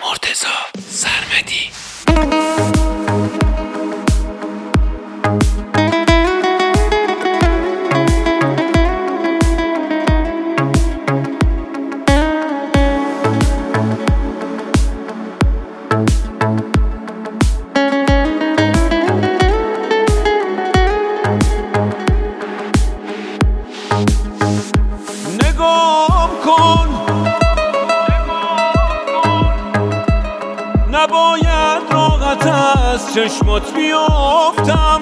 مرتضی سرمدی. نگام کن، نباید راحت از چشمات بیافتم،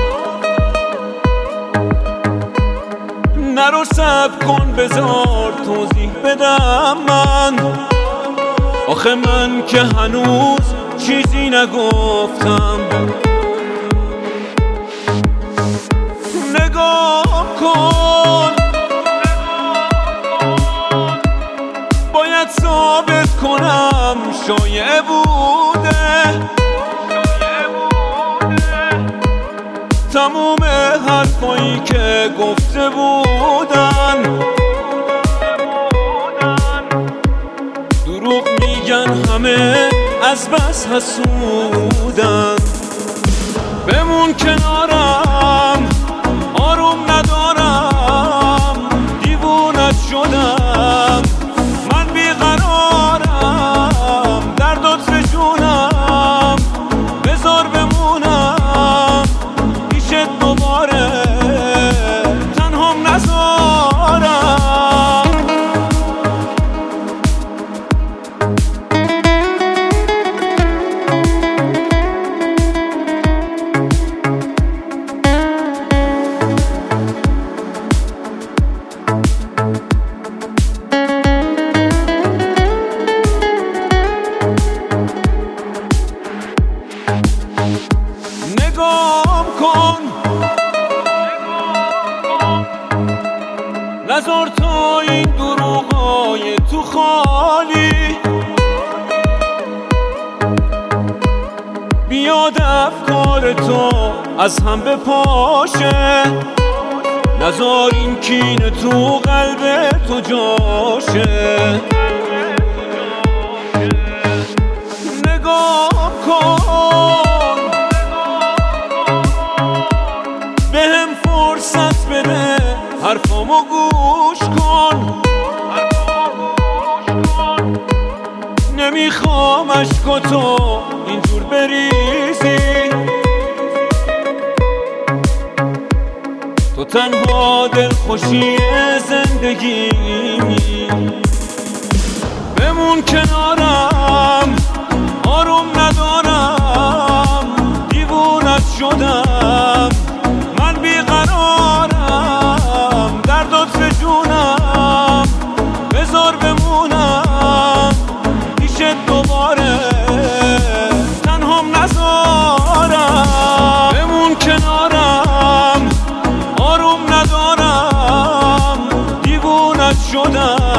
نرو صبر کن بذار توضیح بدم من، آخه من که هنوز چیزی نگفتم. نگام کن، باید ثابت کنم شایعه بوده، تموم حرفایی که گفته بودن دروغ میگن، همه از بس حسودن. بمون کنارم، آروم ندارم، دیوونت شدم، من بیقرارم، دردات فشونم، بذار بمونم پیشت دوباره، تنهام نذارم. نگام کن، نذار تا این دروغای تو خالی بیاد افکار تو از هم بپاشه، نذار این کینه تو قلب تو جاشه. نگام کن، بهم فرصت بده، حرفامو گوش کن، نمیخوام عشقاتو اینجور بریزی، تو تنها دلخوشی زندگیمی. بمون کنارم، آروم ندارم، دیوونت شدم، من بیقرارم، دردات فشونم، بذار بمونم پیشت دوباره، تنهام نذارم. بمون کنارم، آروم ندارم، دیوونت شدم،